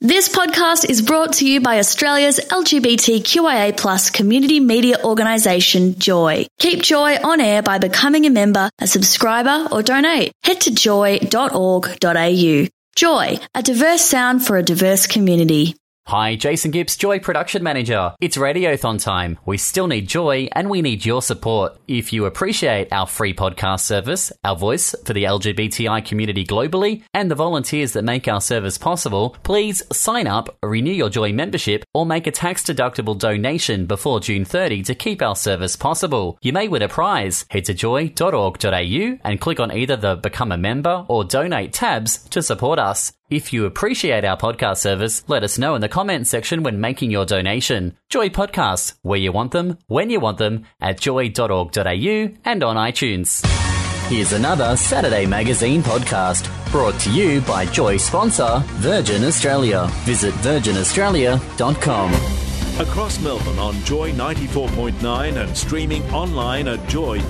This podcast is brought to you by Australia's LGBTQIA+ community media organisation, Joy. Keep Joy on air by becoming a member, a subscriber or donate. Head to joy.org.au. Joy, a diverse sound for a diverse community. Hi, Jason Gibbs, Joy Production Manager. It's Radiothon time. We still need Joy and we need your support. If you appreciate our free podcast service, our voice for the LGBTI community globally, and the volunteers that make our service possible, please sign up, renew your Joy membership, or make a tax-deductible donation before June 30 to keep our service possible. You may win a prize. Head to joy.org.au and click on either the Become a Member or Donate tabs to support us. If you appreciate our podcast service, let us know in the comments section when making your donation. Joy Podcasts, where you want them, when you want them, at joy.org.au and on iTunes. Here's another Saturday Magazine podcast, brought to you by Joy sponsor, Virgin Australia. Visit virginaustralia.com. Across Melbourne on Joy 94.9 and streaming online at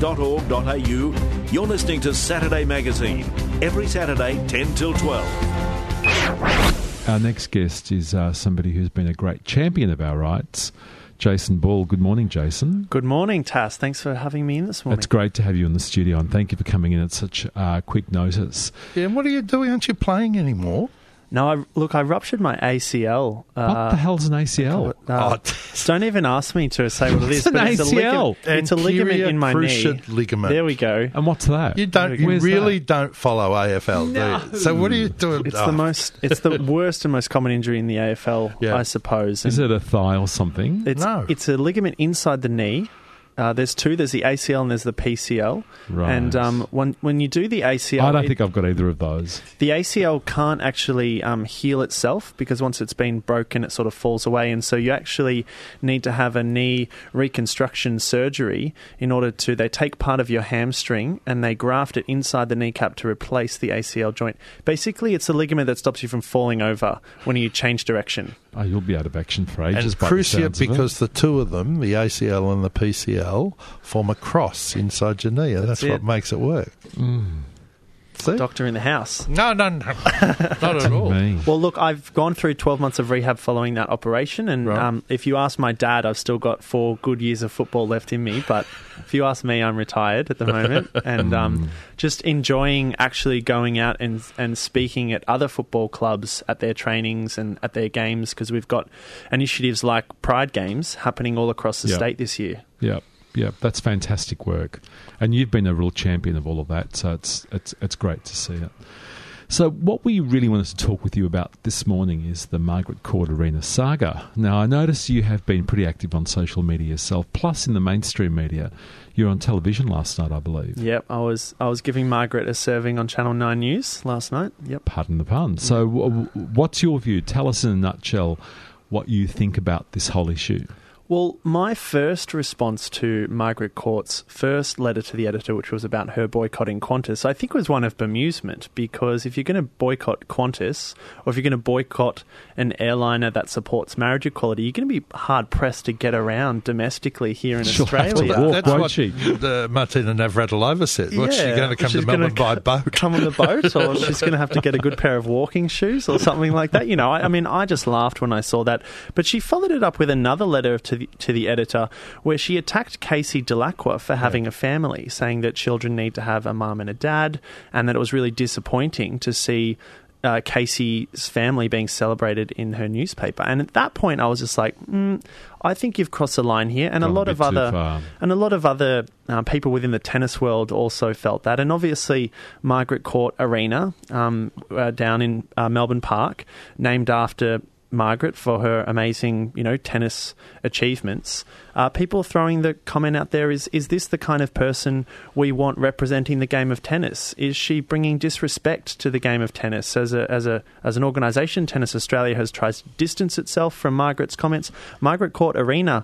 joy.org.au, you're listening to Saturday Magazine, every Saturday 10 till 12. Our next guest is somebody who's been a great champion of our rights, Jason Ball. Good morning, Jason. Good morning, Tass. Thanks for having me in this morning. It's great to have you in the studio, and thank you for coming in at such quick notice. Yeah, and what are you doing? Aren't you playing anymore? No, I ruptured my ACL. What the hell's an ACL? Don't even ask me to say what it is. It's an ACL. It's a ligament in my knee. Ligament. There we go. And what's that? You really don't follow AFL, do you? So what are you doing? It's the worst and most common injury in the AFL, I suppose. Is it a thigh or something? No. It's a ligament inside the knee. There's two. There's the ACL and there's the PCL. Right. And when you do the ACL... I don't think I've got either of those. The ACL can't actually heal itself because once it's been broken, it sort of falls away. And so you actually need to have a knee reconstruction surgery in order to... They take part of your hamstring and they graft it inside the kneecap to replace the ACL joint. Basically, it's a ligament that stops you from falling over when you change direction. Oh, you'll be out of action for ages. And cruciate because the two of them, the ACL and the PCL, form a cross inside your knee, and that's what makes it work. See? Doctor in the house. No, not at all. Well, look, I've gone through 12 months of rehab following that operation, and if you ask my dad, I've still got 4 good years of football left in me, but if you ask me, I'm retired at the moment, and just enjoying actually going out and speaking at other football clubs at their trainings and at their games, because we've got initiatives like Pride Games happening all across the state this year. Yeah, that's fantastic work. And you've been a real champion of all of that, so it's great to see it. So what we really wanted to talk with you about this morning is the Margaret Court Arena saga. Now, I notice you have been pretty active on social media yourself, plus in the mainstream media. You were on television last night, I believe. Yep, I was giving Margaret a serving on Channel 9 News last night. Yep. Pardon the pun. So what's your view? Tell us in a nutshell what you think about this whole issue. Well, my first response to Margaret Court's first letter to the editor, which was about her boycotting Qantas, I think was one of bemusement, because if you're going to boycott Qantas, or if you're going to boycott an airliner that supports marriage equality, you're going to be hard-pressed to get around domestically here in Australia. That's what Martina Navratilova said. What's she going to come to Melbourne by boat? Come on the boat, or she's going to have to get a good pair of walking shoes or something like that. You know, I just laughed when I saw that. But she followed it up with another letter to the editor, where she attacked Casey Delacroix for having a family, saying that children need to have a mum and a dad, and that it was really disappointing to see Casey's family being celebrated in her newspaper. And at that point, I was just like, I think you've crossed the line here. And a lot of other people within the tennis world also felt that. And obviously, Margaret Court Arena down in Melbourne Park, named after Margaret for her amazing, tennis achievements. People throwing the comment out there is this the kind of person we want representing the game of tennis? Is she bringing disrespect to the game of tennis? As an organisation, Tennis Australia has tried to distance itself from Margaret's comments. Margaret Court Arena,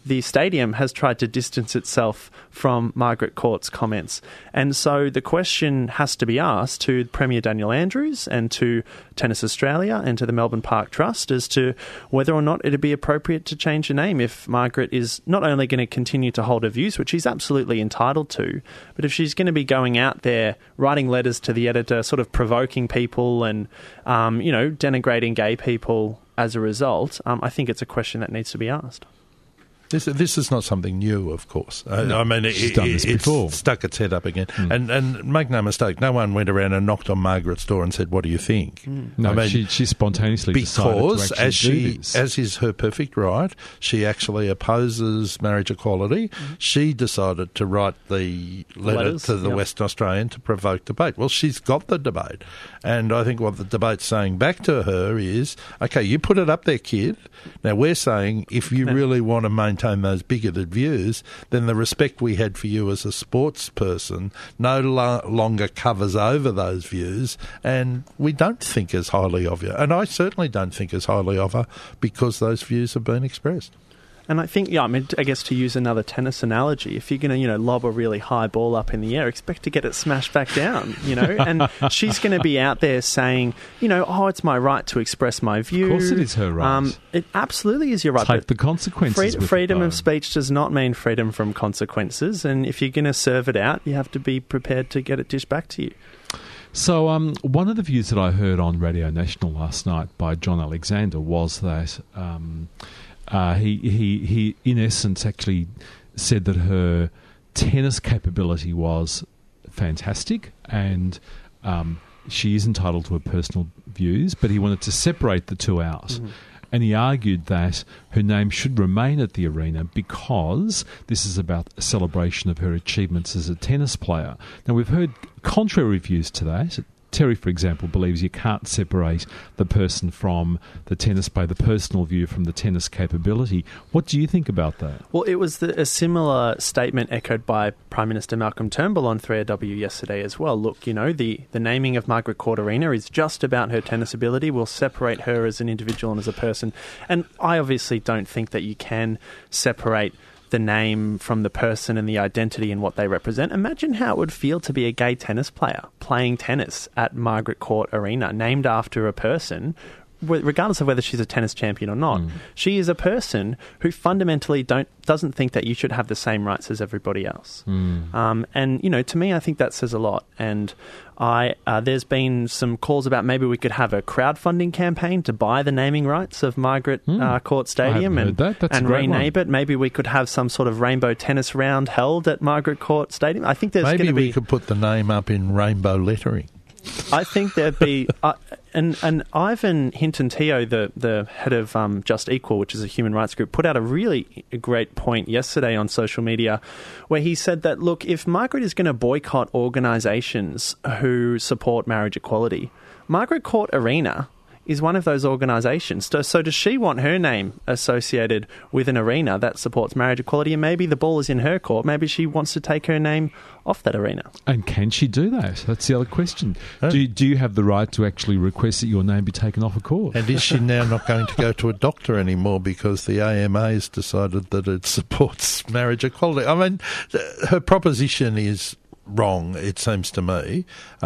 the stadium has tried to distance itself from Margaret Court's comments. And so the question has to be asked to Premier Daniel Andrews and to Tennis Australia and to the Melbourne Park Trust as to whether or not it would be appropriate to change the name if Margaret is not only going to continue to hold her views, which she's absolutely entitled to, but if she's going to be going out there writing letters to the editor, sort of provoking people and, denigrating gay people as a result, I think it's a question that needs to be asked. This is not something new, of course. No, she's done this before. It's stuck its head up again. And make no mistake, no one went around and knocked on Margaret's door and said, "What do you think?" No, she spontaneously decided to actually do this. As is her perfect right, she actually opposes marriage equality. She decided to write the letter to the Western Australian to provoke debate. Well, she's got the debate. And I think what the debate's saying back to her is, okay, you put it up there, kid. Now, we're saying if you really want to maintain those bigoted views, then the respect we had for you as a sports person no longer covers over those views, and we don't think as highly of you. And I certainly don't think as highly of her because those views have been expressed. And I think, I guess to use another tennis analogy, if you're going to, lob a really high ball up in the air, expect to get it smashed back down, and she's going to be out there saying, it's my right to express my view. Of course it is her right. It absolutely is your right. Take the consequences. Freedom of speech does not mean freedom from consequences, and if you're going to serve it out, you have to be prepared to get it dished back to you. So one of the views that I heard on Radio National last night by John Alexander was that he in essence actually said that her tennis capability was fantastic and she is entitled to her personal views, but he wanted to separate the two out. Mm-hmm. And he argued that her name should remain at the arena because this is about a celebration of her achievements as a tennis player. Now, we've heard contrary views to that. Terry, for example, believes you can't separate the person from the tennis player, the personal view from the tennis capability. What do you think about that? Well, it was a similar statement echoed by Prime Minister Malcolm Turnbull on 3AW yesterday as well. Look, the naming of Margaret Court Arena is just about her tennis ability. We'll separate her as an individual and as a person. And I obviously don't think that you can separate the name from the person and the identity and what they represent. Imagine how it would feel to be a gay tennis player playing tennis at Margaret Court Arena, named after a person, regardless of whether she's a tennis champion or not. She is a person who fundamentally doesn't think that you should have the same rights as everybody else. And, to me, I think that says a lot. And there's been some calls about maybe we could have a crowdfunding campaign to buy the naming rights of Margaret Court Stadium and rename it. Maybe we could have some sort of rainbow tennis round held at Margaret Court Stadium. I think there's going to be... Maybe we could put the name up in rainbow lettering. I think there'd be... And Ivan Hinton-Teo, the head of Just Equal, which is a human rights group, put out a really great point yesterday on social media where he said that, look, if Margaret is going to boycott organisations who support marriage equality, Margaret Court Arena is one of those organisations. So does she want her name associated with an arena that supports marriage equality? And maybe the ball is in her court. Maybe she wants to take her name off that arena. And can she do that? That's the other question. Do you have the right to actually request that your name be taken off a court? And is she now not going to go to a doctor anymore because the AMA has decided that it supports marriage equality? I mean, her proposition is wrong, it seems to me.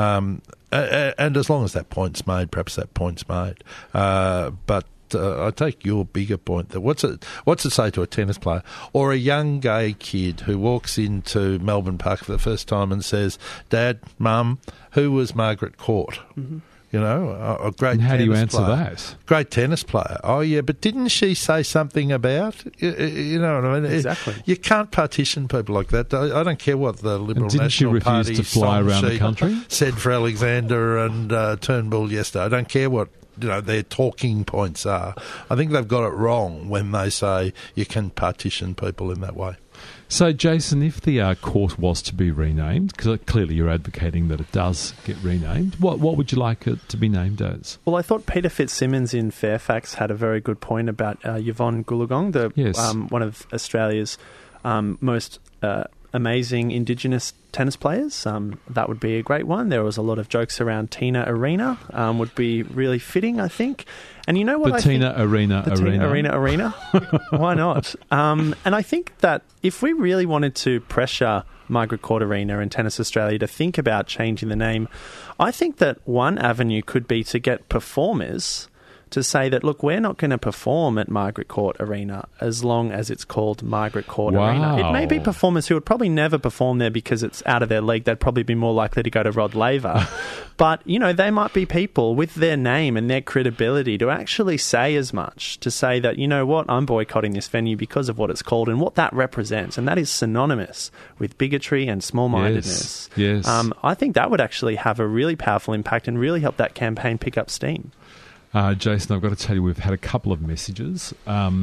And as long as that point's made, perhaps that point's made. But I take your bigger point that what's it say to a tennis player or a young gay kid who walks into Melbourne Park for the first time and says, "Dad, Mum, who was Margaret Court?" Mm-hmm. A great. And how do you answer that? Great tennis player. Oh yeah, but didn't she say something about? You know what I mean? Exactly. You can't partition people like that. I don't care what the Liberal National Party to fly around the country said for Alexander and Turnbull yesterday. I don't care what their talking points are. I think they've got it wrong when they say you can partition people in that way. So, Jason, if the court was to be renamed, because clearly you're advocating that it does get renamed, what would you like it to be named as? Well, I thought Peter Fitzsimmons in Fairfax had a very good point about Yvonne Goolagong, one of Australia's most amazing Indigenous tennis players. That would be a great one. There was a lot of jokes around Tina Arena. Would be really fitting, I think. And you know what? Tina Arena. Why not? And I think that if we really wanted to pressure Margaret Court Arena and Tennis Australia to think about changing the name, I think that one avenue could be to get performers to say that, look, we're not going to perform at Margaret Court Arena as long as it's called Margaret Court Arena. It may be performers who would probably never perform there because it's out of their league. They'd probably be more likely to go to Rod Laver. But, you know, they might be people with their name and their credibility to actually say as much, to say that, you know what, I'm boycotting this venue because of what it's called and what that represents. And that is synonymous with bigotry and small-mindedness. Yes. I think that would actually have a really powerful impact and really help that campaign pick up steam. Jason, I've got to tell you, we've had a couple of messages.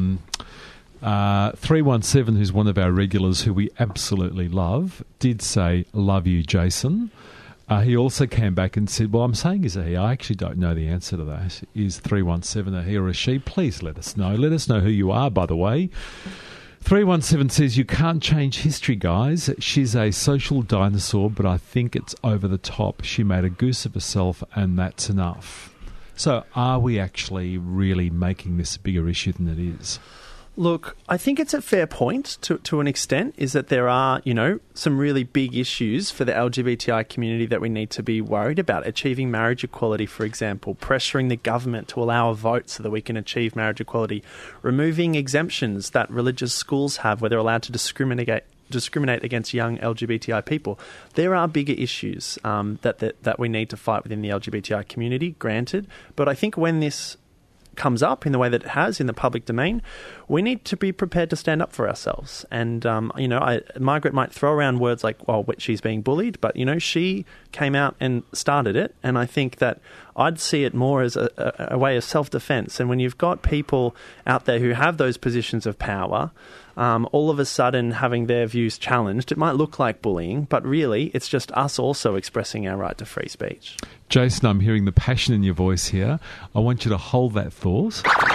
317, who's one of our regulars who we absolutely love, did say, "Love you, Jason." He also came back and said, well, I'm saying is a he. I actually don't know the answer to that. Is 317 a he or a she? Please let us know. Let us know who you are, by the way. 317 says, you can't change history, guys. She's a social dinosaur, but I think it's over the top. She made a goose of herself, and that's enough. So are we actually really making this a bigger issue than it is? Look, I think it's a fair point to an extent, is that there are, you know, some really big issues for the LGBTI community that we need to be worried about. Achieving marriage equality, for example, pressuring the government to allow a vote so that we can achieve marriage equality, removing exemptions that religious schools have where they're allowed to discriminate against young LGBTI people. There are bigger issues that we need to fight within the LGBTI community, granted. But I think when this comes up in the way that it has in the public domain, we need to be prepared to stand up for ourselves. And, Margaret might throw around words like, well, she's being bullied, but, you know, she came out and started it. And I think that I'd see it more as a way of self-defense. And when you've got people out there who have those positions of power, all of a sudden having their views challenged, it might look like bullying, but really it's just us also expressing our right to free speech. Jason, I'm hearing the passion in your voice here. I want you to hold that thought.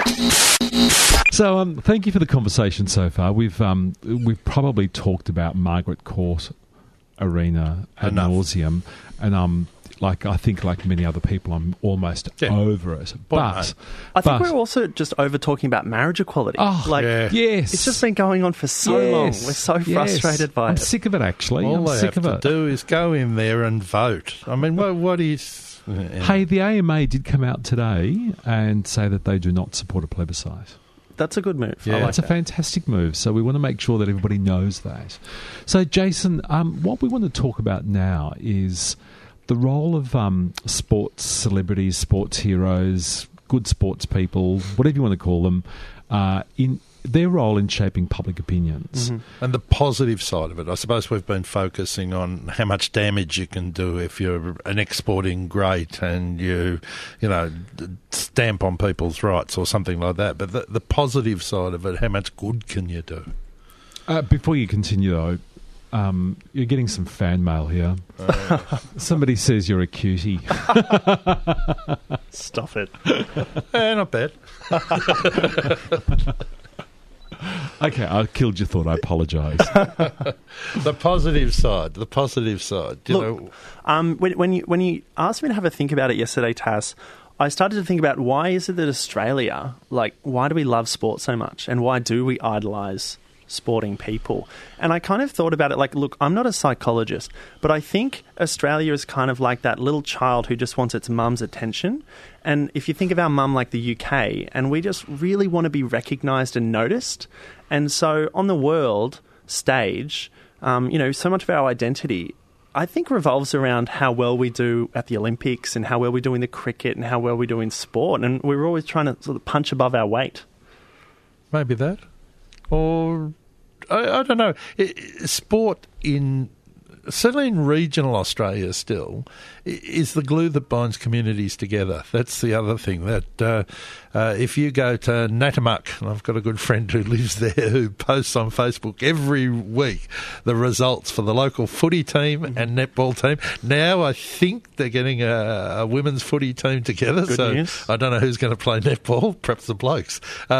So thank you for the conversation so far. We've probably talked about Margaret Court Arena ad nauseum, and I think like many other people, I'm almost over it. But I think we're also just over talking about marriage equality. Yes. It's just been going on for so long. We're so frustrated by it. I'm sick of it, actually. All I'm sick of it. All they have to do is go in there and vote. I mean, what is... Hey, the AMA did come out today and say that they do not support a plebiscite. That's a good move. Yeah, it's a fantastic move. So we want to make sure that everybody knows that. So, Jason, what we want to talk about now is the role of sports celebrities, sports heroes, good sports people, whatever you want to call them, in their role in shaping public opinions. Mm-hmm. And the positive side of it. I suppose we've been focusing on how much damage you can do if you're an exporting great and you stamp on people's rights or something like that. But the positive side of it, how much good can you do? Before you continue, though, you're getting some fan mail here. Somebody says you're a cutie. Stop it. Not bad. Okay, I killed your thought. I apologise. The positive side. Look, when you asked me to have a think about it yesterday, Tass, I started to think about why is it that Australia, why do we love sport so much, and why do we idolise sporting people? And I kind of thought about it look, I'm not a psychologist, but I think Australia is kind of like that little child who just wants its mum's attention. And if you think of our mum like the UK, and we just really want to be recognised and noticed. And so on the world stage, so much of our identity, I think, revolves around how well we do at the Olympics and how well we do in the cricket and how well we do in sport. And we're always trying to sort of punch above our weight. Maybe that. Or, I don't know, sport in certainly in regional Australia still, is the glue that binds communities together. That's the other thing. That if you go to Natimuck, and I've got a good friend who lives there who posts on Facebook every week the results for the local footy team and netball team. Now I think they're getting a women's footy team together. Good news. I don't know who's going to play netball, perhaps the blokes.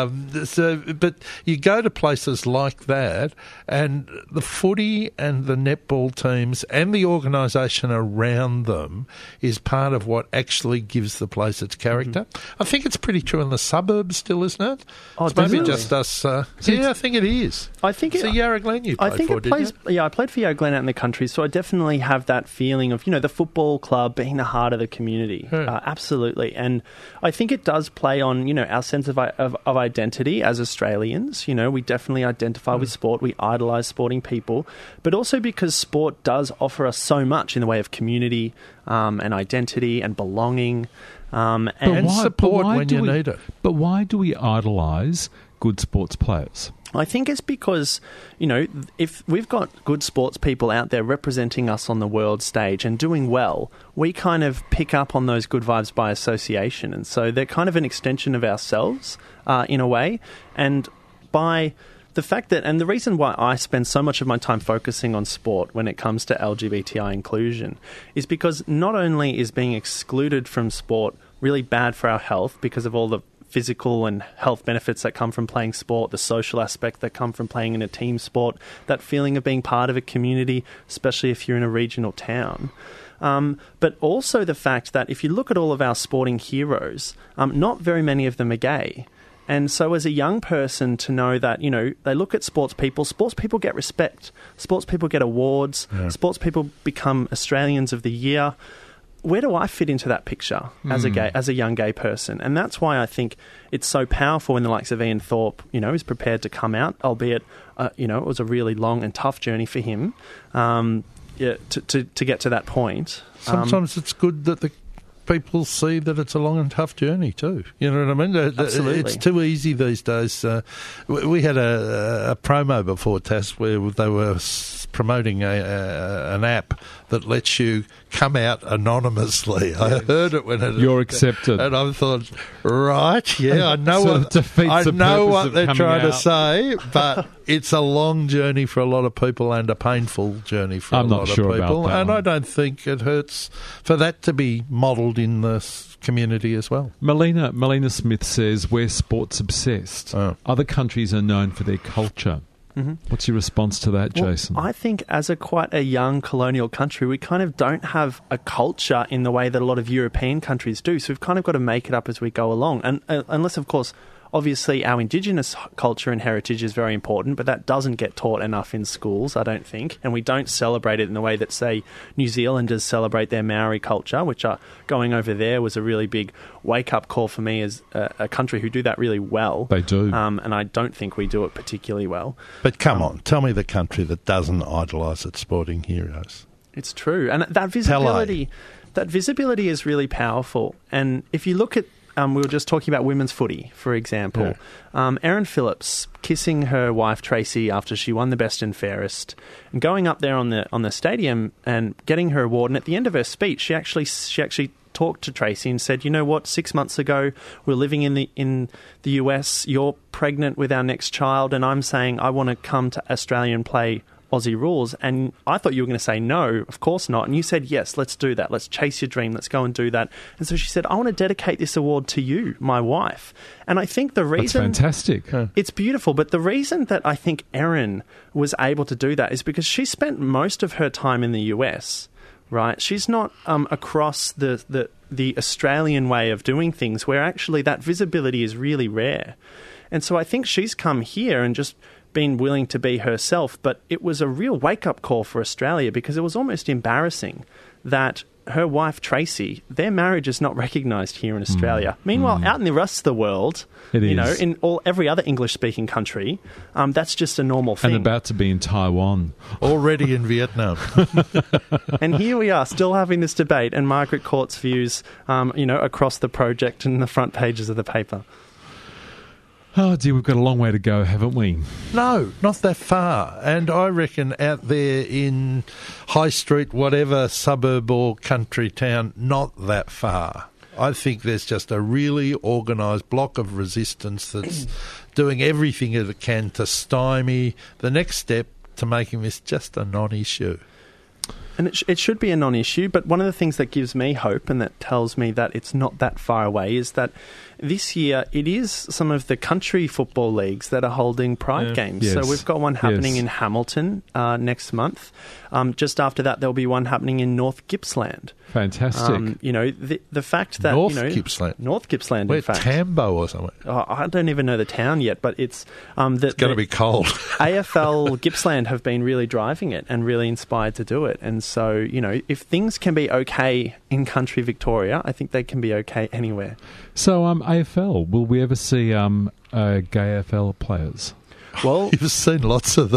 But you go to places like that, and the footy and the netball teams and the organisation around them is part of what actually gives the place its character. I think it's pretty true in the suburbs still, isn't it? Oh, it's maybe really? just us. Yeah, I think it is. I think so. Yarra Glen, you played I think for, it plays. Yeah, I played for Yarra Glen out in the country, so I definitely have that feeling of the football club being the heart of the community. Absolutely, and I think it does play on our sense of identity as Australians. We definitely identify with sport. We idolise sporting people, but also because sport does offer us so much in the way of community and identity and belonging. And support when you need it. But why do we idolise good sports players? I think it's because, if we've got good sports people out there representing us on the world stage and doing well, we kind of pick up on those good vibes by association. And so they're kind of an extension of ourselves in a way. And by the fact that, and the reason why I spend so much of my time focusing on sport when it comes to LGBTI inclusion is because not only is being excluded from sport really bad for our health because of all the physical and health benefits that come from playing sport, the social aspect that come from playing in a team sport, that feeling of being part of a community, especially if you're in a regional town. But also the fact that if you look at all of our sporting heroes, not very many of them are gay. And so as a young person to know that, they look at sports people get respect, sports people get awards, sports people become Australians of the Year. Where do I fit into that picture as a young gay person? And that's why I think it's so powerful when the likes of Ian Thorpe, is prepared to come out, albeit, it was a really long and tough journey for him to get to that point. Sometimes it's good that the people see that it's a long and tough journey too. You know what I mean? Absolutely. It's too easy these days. We had a promo before TAS where they were promoting an app that lets you come out anonymously. I heard it when you're accepted, and I thought, right, yeah, I know what they're trying to say, but it's a long journey for a lot of people and a painful journey for a lot of people, and I don't think it hurts for that to be modelled in the community as well. Melina Smith says we're sports obsessed. Other countries are known for their culture. What's your response to that, Jason? I think as quite a young colonial country, we kind of don't have a culture in the way that a lot of European countries do. So we've kind of got to make it up as we go along. And unless, of course, obviously our Indigenous culture and heritage is very important, but that doesn't get taught enough in schools, I don't think. And we don't celebrate it in the way that, say, New Zealanders celebrate their Maori culture, which going over there was a really big wake-up call for me as a country who do that really well. They do. And I don't think we do it particularly well. But come on, tell me the country that doesn't idolise its sporting heroes. It's true. And that visibility is really powerful. And if you look at we were just talking about women's footy, for example. Yeah. Erin Phillips kissing her wife Tracy after she won the best and fairest, and going up there on the stadium and getting her award. And at the end of her speech, she actually talked to Tracy and said, "You know what? 6 months ago, we're living in the US. You're pregnant with our next child, and I'm saying I want to come to Australia and play Aussie rules, and I thought you were going to say no, of course not, and you said yes, let's do that, let's chase your dream, let's go and do that." And so she said, "I want to dedicate this award to you, my wife." And I think the reason... That's fantastic. It's beautiful, but the reason that I think Erin was able to do that is because she spent most of her time in the US, right? She's not across the Australian way of doing things, where actually that visibility is really rare. And so I think she's come here and just been willing to be herself, but it was a real wake-up call for Australia, because it was almost embarrassing that her wife Tracy, their marriage is not recognised here in Australia. Meanwhile, out in the rest of the world, in every other English-speaking country, that's just a normal thing. And about to be in Taiwan. Already in Vietnam. And here we are, still having this debate, and Margaret Court's views, across the project and the front pages of the paper. Oh, dear, we've got a long way to go, haven't we? No, not that far. And I reckon out there in High Street, whatever suburb or country town, not that far. I think there's just a really organised block of resistance that's doing everything it can to stymie the next step to making this just a non-issue. And it should be a non-issue, but one of the things that gives me hope and that tells me that it's not that far away is that this year it is some of the country football leagues that are holding Pride games. Yes. So we've got one happening in Hamilton next month. Just after that, there'll be one happening in North Gippsland. Fantastic. The fact that North Gippsland. North Gippsland, We're in fact. Tambo or something. I don't even know the town yet, but it's It's going to be cold. AFL Gippsland have been really driving it and really inspired to do it. And so, if things can be okay in country Victoria, I think they can be okay anywhere. So, AFL, will we ever see gay AFL players? Well, You've seen lots of them.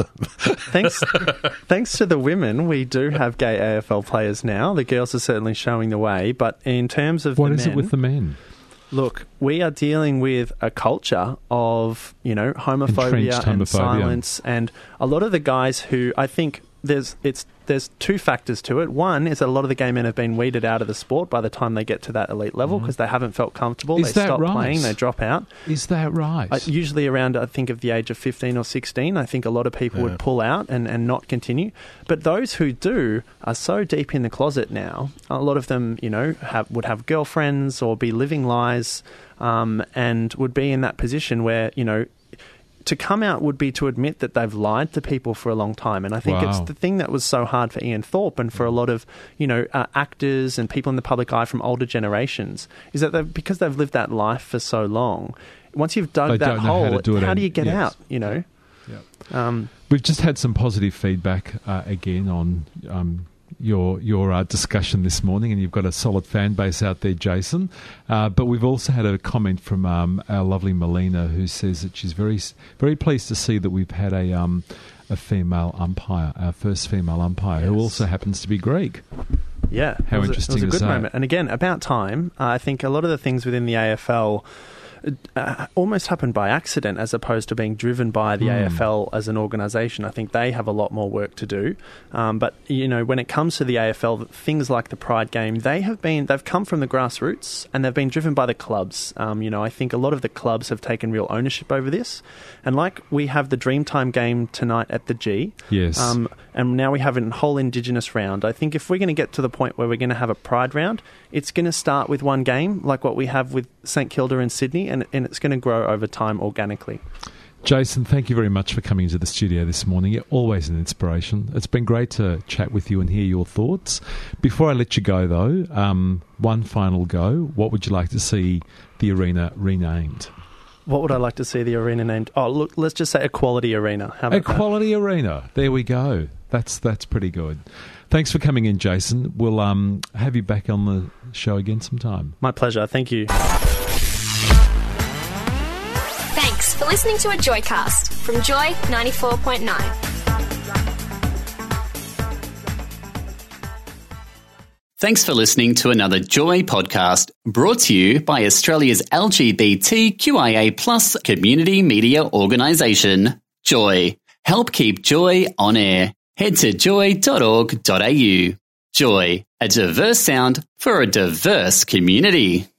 thanks to the women, we do have gay AFL players now. The girls are certainly showing the way. But in terms of what the is men, it with the men? Look, we are dealing with a culture of, homophobia Entrenched and homophobia. silence, and a lot of the guys who I think there's two factors to it. One is that a lot of the gay men have been weeded out of the sport by the time they get to that elite level because they haven't felt comfortable. Is they that stop right? playing, they drop out. Is that right? Usually around, I think, of the age of 15 or 16, I think a lot of people would pull out and not continue. But those who do are so deep in the closet now. A lot of them, would have girlfriends or be living lies and would be in that position where, to come out would be to admit that they've lied to people for a long time. And I think it's the thing that was so hard for Ian Thorpe and for a lot of, actors and people in the public eye from older generations is that because they've lived that life for so long, once you've dug that hole, how do you get out, We've just had some positive feedback again on your discussion this morning, and you've got a solid fan base out there, Jason. But we've also had a comment from our lovely Melina, who says that she's very, very pleased to see that we've had a female umpire, our first female umpire, who also happens to be Greek. Yeah, how interesting it was a is good that? moment. And again, about time. I think a lot of the things within the AFL almost happened by accident as opposed to being driven by the AFL as an organisation. I think they have a lot more work to do. But, when it comes to the AFL, things like the Pride game, they've come from the grassroots and they've been driven by the clubs. I think a lot of the clubs have taken real ownership over this. And like we have the Dreamtime game tonight at the G. Yes. And now we have a whole Indigenous round. I think if we're going to get to the point where we're going to have a Pride round, it's going to start with one game, like what we have with St Kilda and Sydney, and it's going to grow over time organically. Jason, thank you very much for coming into the studio this morning. You're always an inspiration. It's been great to chat with you and hear your thoughts. Before I let you go, though, one final go. What would you like to see the arena renamed? What would I like to see the arena named? Oh, look, let's just say Equality Arena. How about Equality Arena. There we go. That's pretty good. Thanks for coming in, Jason. We'll have you back on the show again sometime. My pleasure. Thank you. Thanks for listening to a Joycast from Joy 94.9. Thanks for listening to another Joy podcast brought to you by Australia's LGBTQIA+ community media organisation, Joy. Help keep Joy on air. Head to joy.org.au. Joy, a diverse sound for a diverse community.